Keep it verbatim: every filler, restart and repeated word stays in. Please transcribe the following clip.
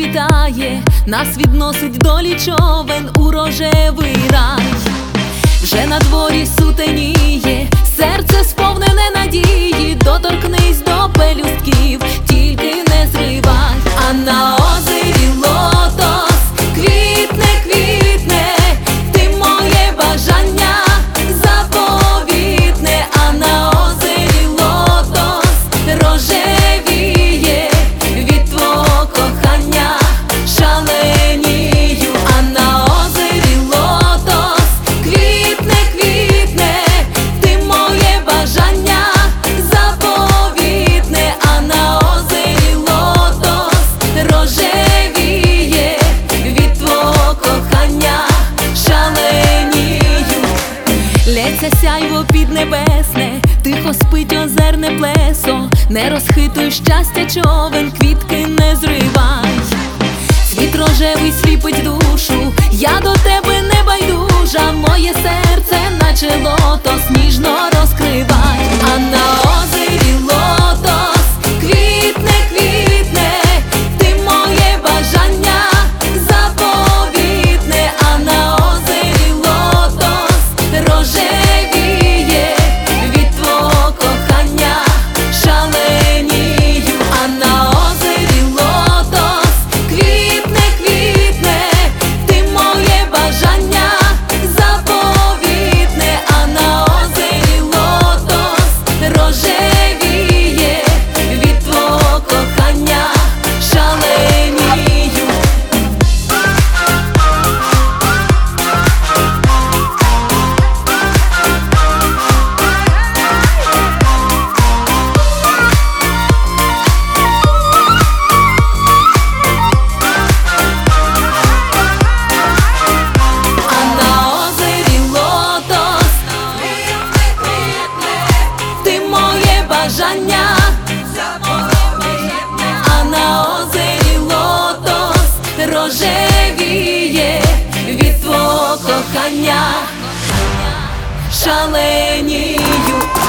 вітає, нас відносить долі човен у рожевий рай. Вже на дворі сутеніє, серце сповнене надії, доторкнись до пелюстків, тільки не зривай. А на озері лотос квітне, квітне, ти моє бажання заповітне. А на озері лотос рожевіє, від твого кохання шаленію. А на озері лотос квітне, квітне, ти моє бажання заповітне. А на озері лотос рожевіє, від твого кохання шаленію. Лється сяйво піднебесне, тихо спить озерне плесо. Не розхитуй щастя човен, квітки не зривай. Світ рожевий сліпить душу, я до тебе не байдужа. Моє серце наче лотос ніжно розкривай. А на озері лотос квітне, квітне, ти моє бажання заповітне. А на озері лотос рожевіє, від твого кохання шаленію. А на озері лотос квітне, квітне, ти моє бажання заповітне. А на озері лотос рожевіє, від твого кохання шаленію. А на озері лотос ти моє бажання заповітне. А на озері лотос рожевіє, від твого кохання шаленію.